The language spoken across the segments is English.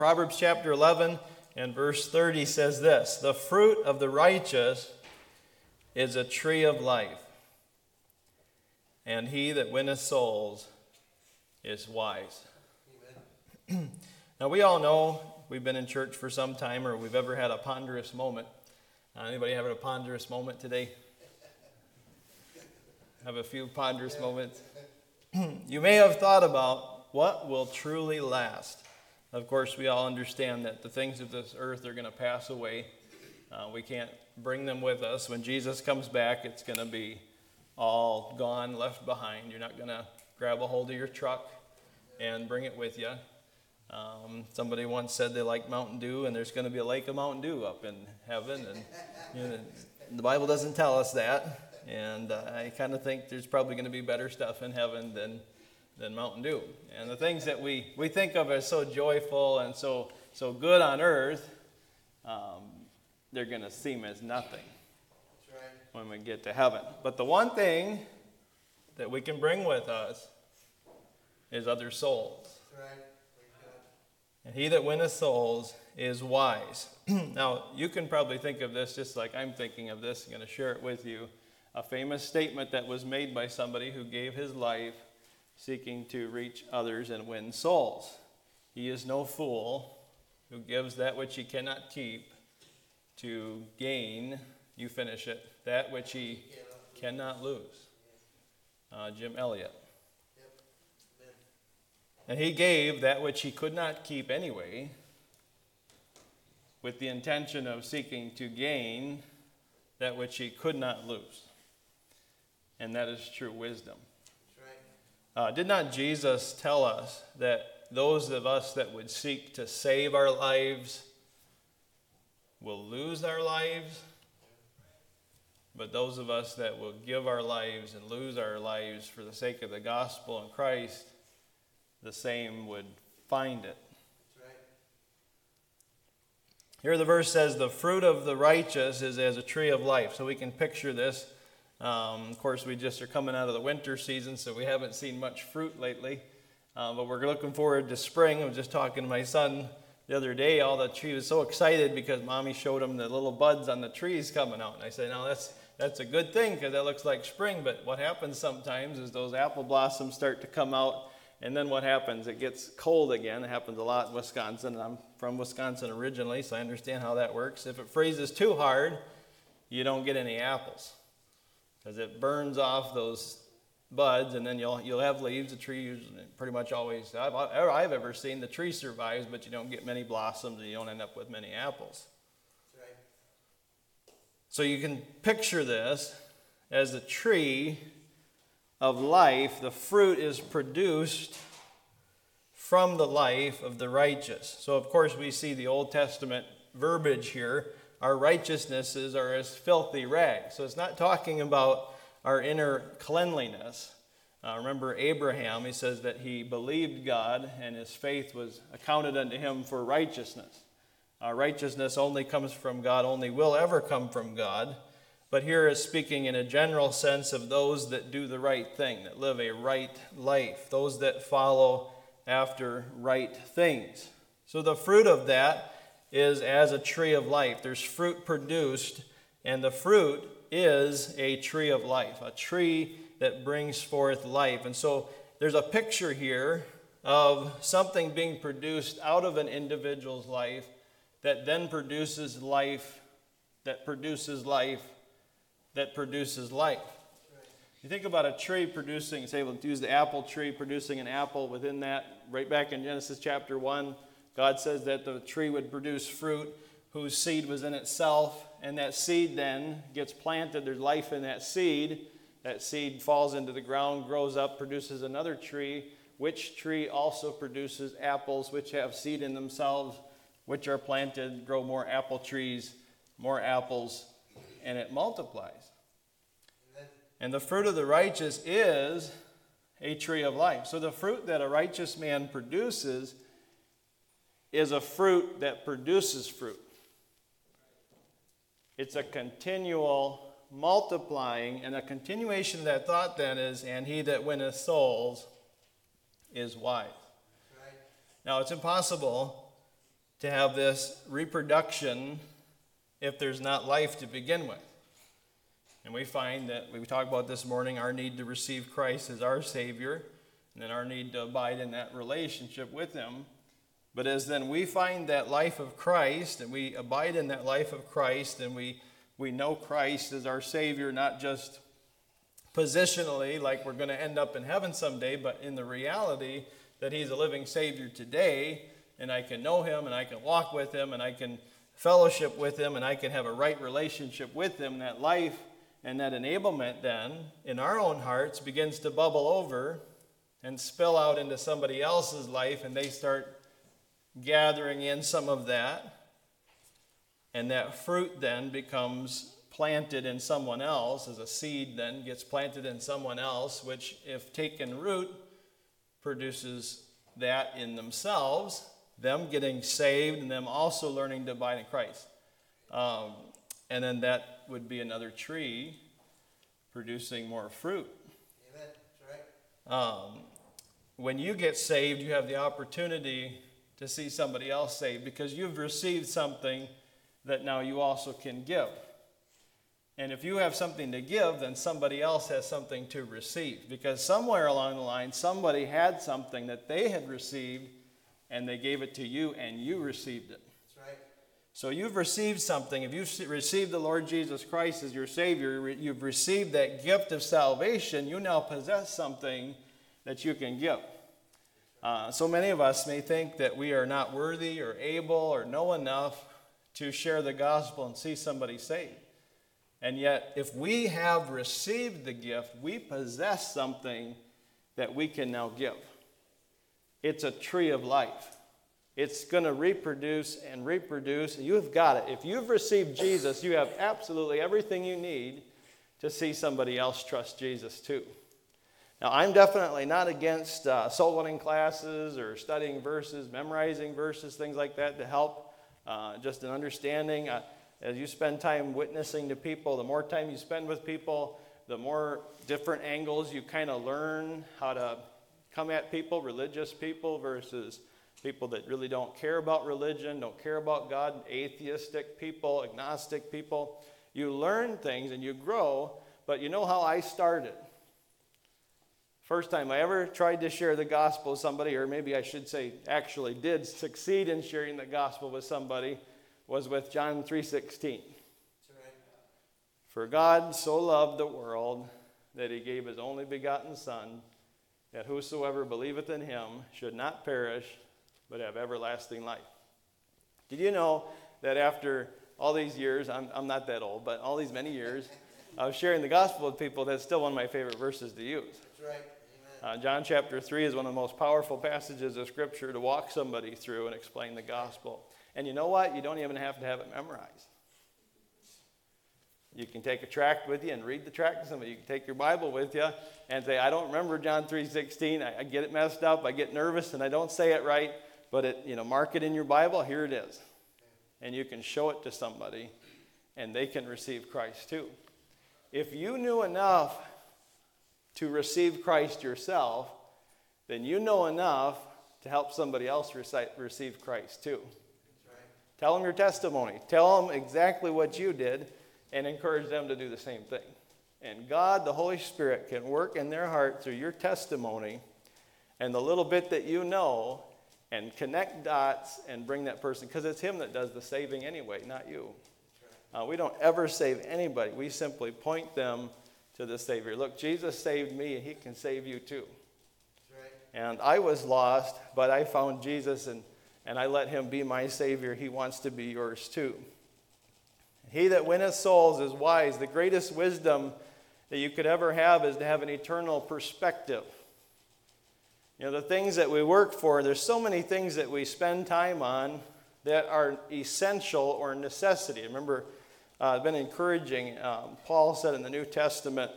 Proverbs chapter 11 and verse 30 says this, "The fruit of the righteous is a tree of life, and he that winneth souls is wise." Amen. Now we all know, we've been in church for some time, or we've ever had a ponderous moment. Anybody having a ponderous moment today? Have a few ponderous moments? You may have thought about what will truly last. Of course, we all understand that the things of this earth are going to pass away. We can't bring them with us. When Jesus comes back, it's going to be all gone, left behind. You're not going to grab a hold of your truck and bring it with you. Somebody once said they like Mountain Dew, and there's going to be a lake of Mountain Dew up in heaven. And the Bible doesn't tell us that. And I kind of think there's probably going to be better stuff in heaven than Mountain Dew. And the things that we think of as so joyful and so good on earth, they're going to seem as nothing when we get to heaven. But the one thing that we can bring with us is other souls. And he that winneth souls is wise. Now, you can probably think of this just like I'm thinking of this. I'm going to share it with you. A famous statement that was made by somebody who gave his life seeking to reach others and win souls. He is no fool who gives that which he cannot keep to gain, you finish it, that which he cannot lose. Jim Elliot. And he gave that which he could not keep anyway, with the intention of seeking to gain that which he could not lose. And that is true wisdom. Did not Jesus tell us that those of us that would seek to save our lives will lose our lives? But those of us that will give our lives and lose our lives for the sake of the gospel and Christ, the same would find it. Here the verse says, "The fruit of the righteous is as a tree of life." So we can picture this. Of course, we just are coming out of the winter season, so we haven't seen much fruit lately. But we're looking forward to spring. I was just talking to my son the other day. All the tree was so excited because Mommy showed him the little buds on the trees coming out. And I said, "No, that's a good thing because that looks like spring." But what happens sometimes is those apple blossoms start to come out. And then what happens? It gets cold again. It happens a lot in Wisconsin. I'm from Wisconsin originally, so I understand how that works. If it freezes too hard, you don't get any apples, because it burns off those buds, and then you'll have leaves. The tree usually pretty much always, I've ever seen, the tree survives, but you don't get many blossoms, and you don't end up with many apples. That's right. So you can picture this as a tree of life. The fruit is produced from the life of the righteous. So of course we see the Old Testament verbiage here. Our righteousnesses are as filthy rags. So it's not talking about our inner cleanliness. Remember Abraham, he says that he believed God and his faith was accounted unto him for righteousness. Righteousness only comes from God, only will ever come from God. But here is speaking in a general sense of those that do the right thing, that live a right life, those that follow after right things. So the fruit of that is as a tree of life. There's fruit produced, and the fruit is a tree of life, a tree that brings forth life. And so there's a picture here of something being produced out of an individual's life that then produces life, that produces life, that produces life. You think about a tree producing, say we'll use the apple tree producing an apple. Within that, right back in Genesis chapter 1, God says that the tree would produce fruit whose seed was in itself, and that seed then gets planted. There's life in that seed. That seed falls into the ground, grows up, produces another tree, which tree also produces apples which have seed in themselves, which are planted, grow more apple trees, more apples, and it multiplies. And the fruit of the righteous is a tree of life. So the fruit that a righteous man produces is a fruit that produces fruit. It's a continual multiplying, and a continuation of that thought then is, "And he that winneth souls is wise." Right. Now, it's impossible to have this reproduction if there's not life to begin with. And we find that, we talked about this morning, our need to receive Christ as our Savior, and then our need to abide in that relationship with Him. But as then we find that life of Christ, and we abide in that life of Christ, and we know Christ as our Savior, not just positionally, like we're going to end up in heaven someday, but in the reality that He's a living Savior today, and I can know Him, and I can walk with Him, and I can fellowship with Him, and I can have a right relationship with Him. That life and that enablement then in our own hearts begins to bubble over and spill out into somebody else's life, and they start gathering in some of that, and that fruit then becomes planted in someone else, as a seed then gets planted in someone else, which if taken root produces that in themselves, them getting saved and them also learning to abide in Christ. And then that would be another tree producing more fruit. Amen. That's right. When you get saved, you have the opportunity to see somebody else saved because you've received something that now you also can give. And if you have something to give, then somebody else has something to receive. Because somewhere along the line, somebody had something that they had received, and they gave it to you, and you received it. That's right. So you've received something. If you've received the Lord Jesus Christ as your Savior, you've received that gift of salvation, you now possess something that you can give. So many of us may think that we are not worthy or able or know enough to share the gospel and see somebody saved. And yet, if we have received the gift, we possess something that we can now give. It's a tree of life. It's going to reproduce and reproduce. You've got it. If you've received Jesus, you have absolutely everything you need to see somebody else trust Jesus too. Now, I'm definitely not against soul-winning classes or studying verses, memorizing verses, things like that to help just an understanding. As you spend time witnessing to people, the more time you spend with people, the more different angles you kind of learn how to come at people, religious people versus people that really don't care about religion, don't care about God, atheistic people, agnostic people. You learn things and you grow, but you know how I started. First time I ever tried to share the gospel with somebody, or maybe I should say actually did succeed in sharing the gospel with somebody, was with John 3:16. For God so loved the world that He gave His only begotten Son, that whosoever believeth in Him should not perish, but have everlasting life. Did you know that after all these years, I'm not that old, but all these many years of sharing the gospel with people, that's still one of my favorite verses to use. That's right. Amen. John chapter 3 is one of the most powerful passages of Scripture to walk somebody through and explain the gospel. And you know what? You don't even have to have it memorized. You can take a tract with you and read the tract to somebody. You can take your Bible with you and say, I don't remember John 3:16. I get it messed up. I get nervous and I don't say it right. But mark it in your Bible. Here it is. And you can show it to somebody and they can receive Christ too. If you knew enough to receive Christ yourself, then you know enough to help somebody else receive Christ too. Tell them your testimony. Tell them exactly what you did and encourage them to do the same thing. And God, the Holy Spirit, can work in their heart through your testimony and the little bit that you know and connect dots and bring that person, because it's Him that does the saving anyway, not you. We don't ever save anybody. We simply point them to the Savior. Look, Jesus saved me and He can save you too. And I was lost, but I found Jesus and I let Him be my Savior. He wants to be yours too. He that winneth souls is wise. The greatest wisdom that you could ever have is to have an eternal perspective. The things that we work for, there's so many things that we spend time on that are essential or necessity. Remember, I've been encouraging, Paul said in the New Testament,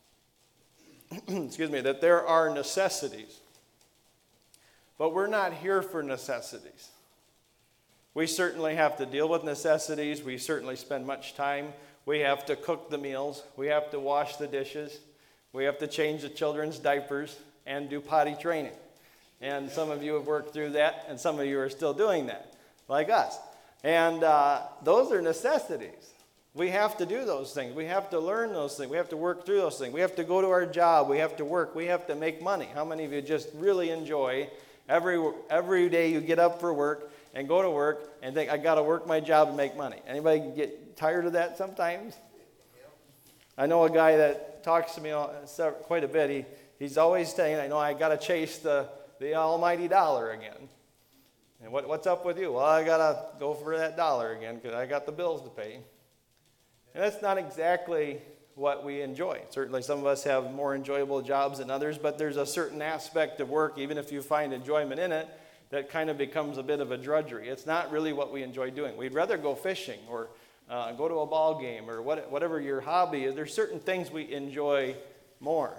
that there are necessities. But we're not here for necessities. We certainly have to deal with necessities. We certainly spend much time. We have to cook the meals. We have to wash the dishes. We have to change the children's diapers and do potty training. And some of you have worked through that, and some of you are still doing that. like us. And those are necessities. We have to do those things. We have to learn those things. We have to work through those things. We have to go to our job. We have to work. We have to make money. How many of you just really enjoy every day you get up for work and go to work and think, I got to work my job and make money? Anybody get tired of that sometimes? I know a guy that talks to me quite a bit. He's always saying, I got to chase the almighty dollar again. And what's up with you? Well, I got to go for that dollar again because I got the bills to pay. And that's not exactly what we enjoy. Certainly some of us have more enjoyable jobs than others, but there's a certain aspect of work, even if you find enjoyment in it, that kind of becomes a bit of a drudgery. It's not really what we enjoy doing. We'd rather go fishing or go to a ball game or whatever your hobby is. There's certain things we enjoy more.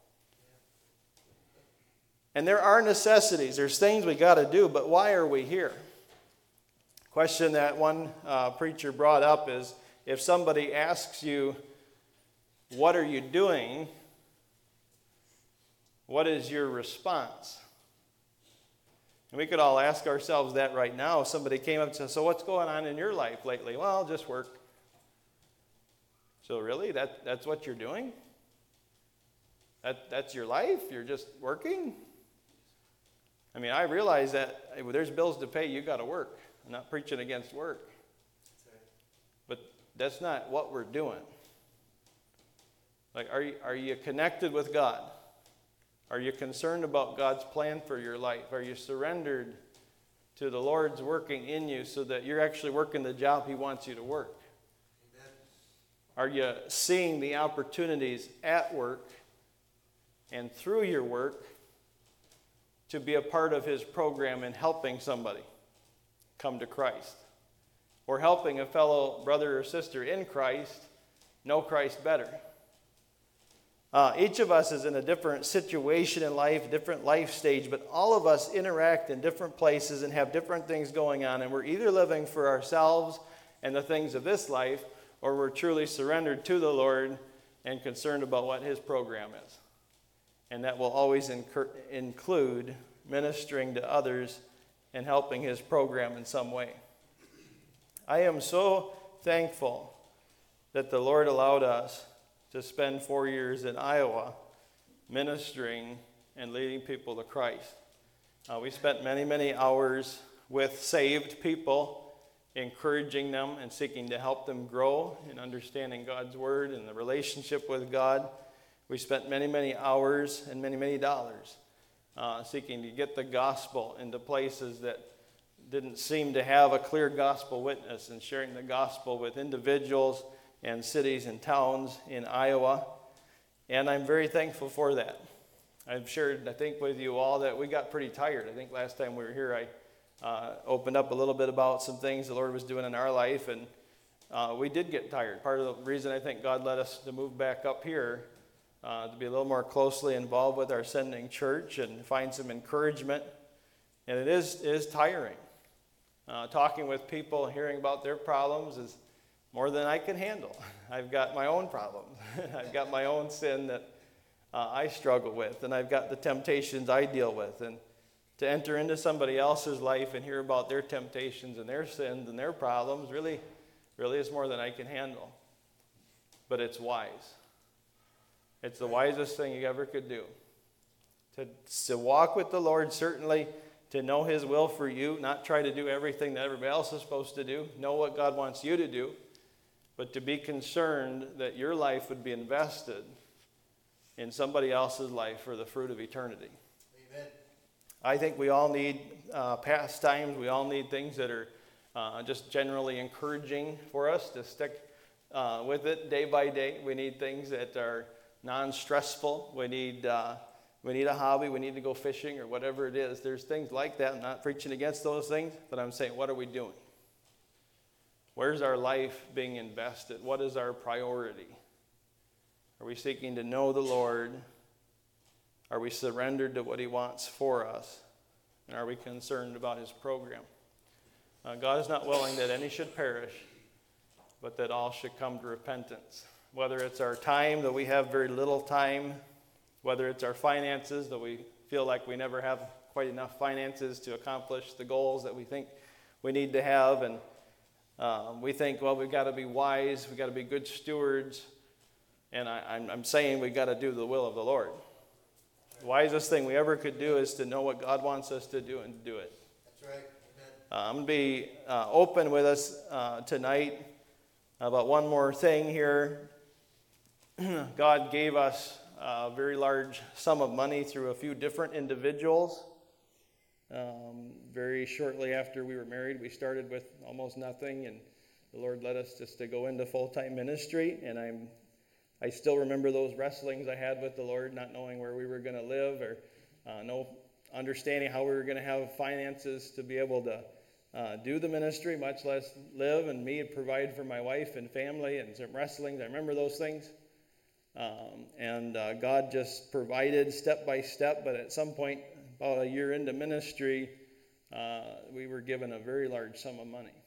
And there are necessities. There's things we got to do, but why are we here? Question that one preacher brought up is, if somebody asks you, what are you doing? What is your response? And we could all ask ourselves that right now. If somebody came up and said, so what's going on in your life lately? Well, just work. So really, that's what you're doing? That's your life? You're just working? I mean, I realize that if there's bills to pay, you got to work. I'm not preaching against work. But that's not what we're doing. Like, are you connected with God? Are you concerned about God's plan for your life? Are you surrendered to the Lord's working in you so that you're actually working the job He wants you to work? Amen. Are you seeing the opportunities at work and through your work to be a part of His program in helping somebody come to Christ? Or helping a fellow brother or sister in Christ know Christ better? Each of us is in a different situation in life, different life stage, but all of us interact in different places and have different things going on, and we're either living for ourselves and the things of this life, or we're truly surrendered to the Lord and concerned about what His program is. And that will always include ministering to others and helping His program in some way. I am so thankful that the Lord allowed us to spend 4 years in Iowa ministering and leading people to Christ. We spent many, many hours with saved people, encouraging them and seeking to help them grow in understanding God's Word and the relationship with God. We spent many, many hours and many, many dollars seeking to get the gospel into places that didn't seem to have a clear gospel witness, and sharing the gospel with individuals and cities and towns in Iowa. And I'm very thankful for that. I've shared, I think, with you all that we got pretty tired. I think last time we were here, I opened up a little bit about some things the Lord was doing in our life, and we did get tired. Part of the reason I think God led us to move back up here to be a little more closely involved with our sending church and find some encouragement. And it is tiring. Talking with people, hearing about their problems is more than I can handle. I've got my own problems. I've got my own sin that I struggle with, and I've got the temptations I deal with. And to enter into somebody else's life and hear about their temptations and their sins and their problems really is more than I can handle. But it's wise. It's the wisest thing you ever could do. To walk with the Lord, certainly to know His will for you, not try to do everything that everybody else is supposed to do, know what God wants you to do, but to be concerned that your life would be invested in somebody else's life for the fruit of eternity. Amen. I think we all need pastimes. We all need things that are just generally encouraging for us to stick with it day by day. We need things that are non-stressful. We need a hobby. We need to go fishing or whatever it is. There's things like that. I'm not preaching against those things, but I'm saying, what are we doing? Where's our life being invested? What is our priority? Are we seeking to know the Lord? Are we surrendered to what He wants for us? And are we concerned about His program? God is not willing that any should perish, but that all should come to repentance. Whether it's our time, that we have very little time, whether it's our finances, that we feel like we never have quite enough finances to accomplish the goals that we think we need to have. And we think, well, we've got to be wise, we've got to be good stewards. And I'm saying we've got to do the will of the Lord. The wisest thing we ever could do is to know what God wants us to do and to do it. That's right. Amen. I'm going to be open with us tonight about one more thing here. God gave us a very large sum of money through a few different individuals. Very shortly after we were married, we started with almost nothing, and the Lord led us just to go into full-time ministry. And I still remember those wrestlings I had with the Lord, not knowing where we were going to live or no understanding how we were going to have finances to be able to do the ministry, much less live and me provide for my wife and family, and some wrestlings. I remember those things. God just provided step by step, but at some point, about a year into ministry, we were given a very large sum of money.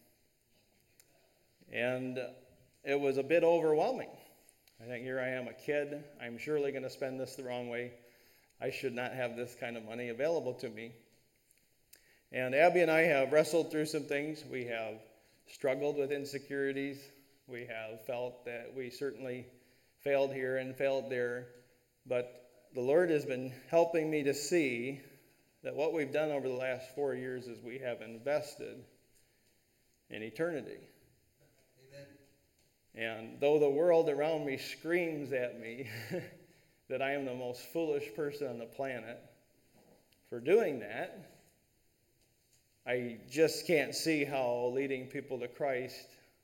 And it was a bit overwhelming. I think here I am, a kid. I'm surely going to spend this the wrong way. I should not have this kind of money available to me. And Abby and I have wrestled through some things. We have struggled with insecurities. We have felt that we certainly failed here and failed there. But the Lord has been helping me to see that what we've done over the last 4 years is we have invested in eternity. Amen. And though the world around me screams at me that I am the most foolish person on the planet for doing that, I just can't see how leading people to Christ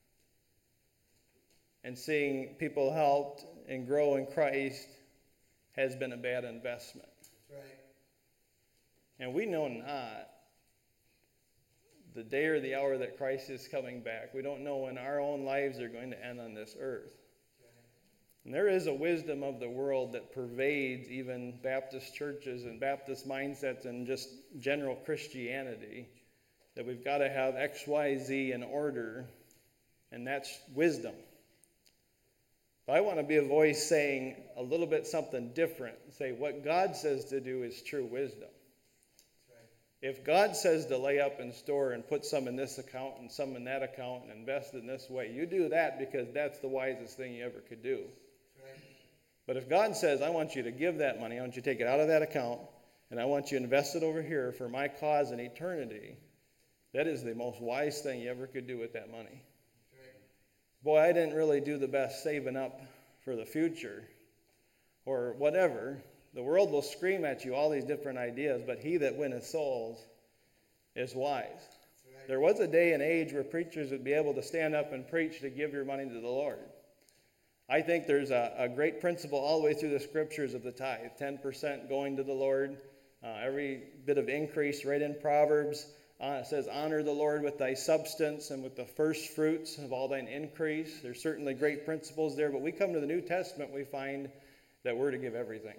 and seeing people helped and grow in Christ has been a bad investment. That's right. And we know not the day or the hour that Christ is coming back. We don't know when our own lives are going to end on this earth. And there is a wisdom of the world that pervades even Baptist churches and Baptist mindsets and just general Christianity, that we've got to have X, Y, Z in order, and that's wisdom. But I want to be a voice saying a little bit something different. Say what God says to do is true wisdom. If God says to lay up in store and put some in this account and some in that account and invest in this way, you do that because that's the wisest thing you ever could do. Right. But if God says, I want you to give that money, I want you to take it out of that account, and I want you to invest it over here for my cause in eternity, that is the most wise thing you ever could do with that money. Right. Boy, I didn't really do the best saving up for the future or whatever. The world will scream at you all these different ideas, but he that winneth souls is wise. Right. There was a day and age where preachers would be able to stand up and preach to give your money to the Lord. I think there's a great principle all the way through the scriptures of the tithe, 10% going to the Lord, every bit of increase right in Proverbs. It says, honor the Lord with thy substance and with the first fruits of all thine increase. There's certainly great principles there, but we come to the New Testament, we find that we're to give everything.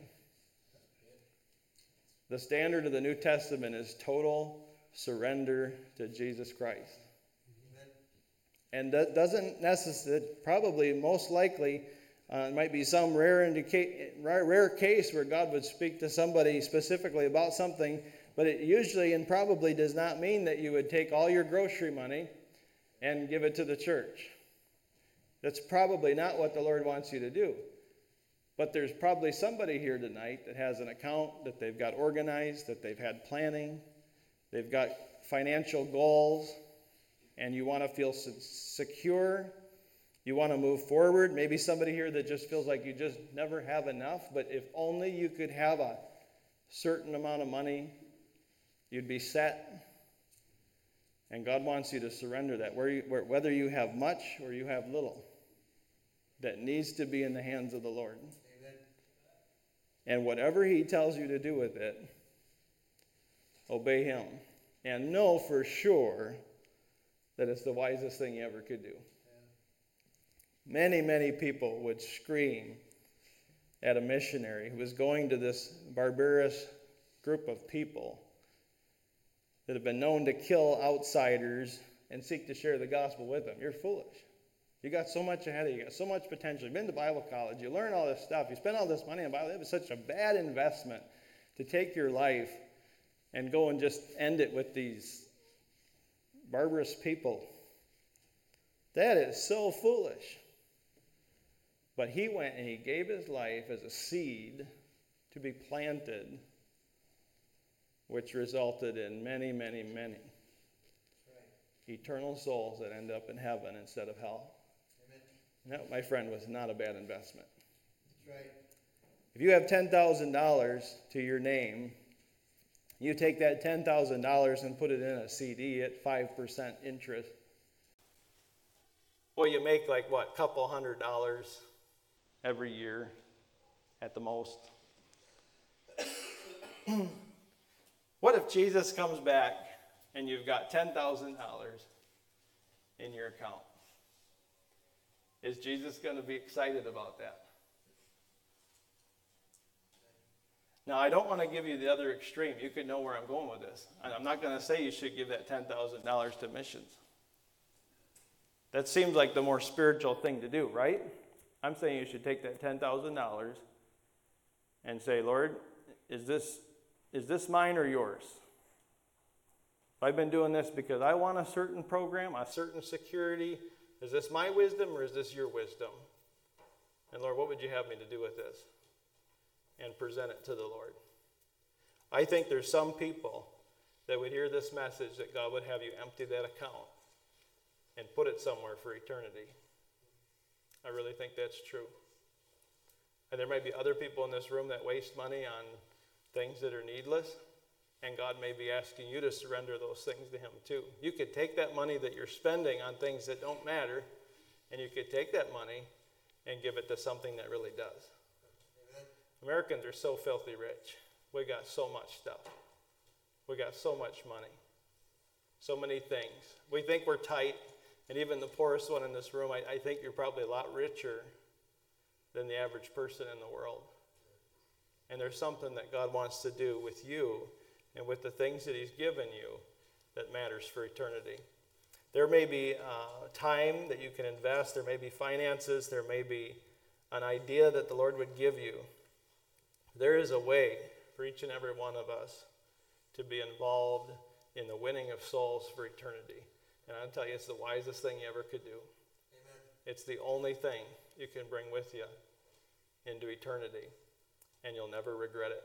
The standard of the New Testament is total surrender to Jesus Christ. Amen. And that doesn't necessarily, probably most likely, it might be some rare case where God would speak to somebody specifically about something, but it usually and probably does not mean that you would take all your grocery money and give it to the church. That's probably not what the Lord wants you to do. But there's probably somebody here tonight that has an account that they've got organized, that they've had planning, they've got financial goals, and you want to feel secure, you want to move forward. Maybe somebody here that just feels like you just never have enough, but if only you could have a certain amount of money, you'd be set. And God wants you to surrender that, whether you have much or you have little. That needs to be in the hands of the Lord. Amen. And whatever he tells you to do with it, obey him. And know for sure that it's the wisest thing you ever could do. Yeah. Many, many people would scream at a missionary who was going to this barbarous group of people that have been known to kill outsiders and seek to share the gospel with them. You're foolish. You got so much ahead of you. You got so much potential. You've been to Bible college. You learn all this stuff. You spend all this money on Bible. It was such a bad investment to take your life and go and just end it with these barbarous people. That is so foolish. But he went and he gave his life as a seed to be planted, which resulted in many, many, many eternal souls that end up in heaven instead of hell. Amen. And that, my friend, was not a bad investment. That's right. If you have $10,000 to your name, you take that $10,000 and put it in a CD at 5% interest. Well, you make like what, a couple $100 every year at the most. What if Jesus comes back and you've got $10,000 in your account? Is Jesus going to be excited about that? Now, I don't want to give you the other extreme. You could know where I'm going with this. And I'm not going to say you should give that $10,000 to missions. That seems like the more spiritual thing to do, right? I'm saying you should take that $10,000 and say, Lord, is this mine or yours? I've been doing this because I want a certain program, a certain security. Is this my wisdom or is this your wisdom? And Lord, what would you have me to do with this? And present it to the Lord. I think there's some people that would hear this message that God would have you empty that account and put it somewhere for eternity. I really think that's true. And there might be other people in this room that waste money on things that are needless, and God may be asking you to surrender those things to him too. You could take that money that you're spending on things that don't matter, and you could take that money and give it to something that really does. Americans are so filthy rich. We got so much stuff. We got so much money. So many things. We think we're tight, and even the poorest one in this room, I think you're probably a lot richer than the average person in the world. And there's something that God wants to do with you and with the things that he's given you that matters for eternity. There may be time that you can invest. There may be finances. There may be an idea that the Lord would give you. There is a way for each and every one of us to be involved in the winning of souls for eternity. And I'll tell you, it's the wisest thing you ever could do. Amen. It's the only thing you can bring with you into eternity, and you'll never regret it.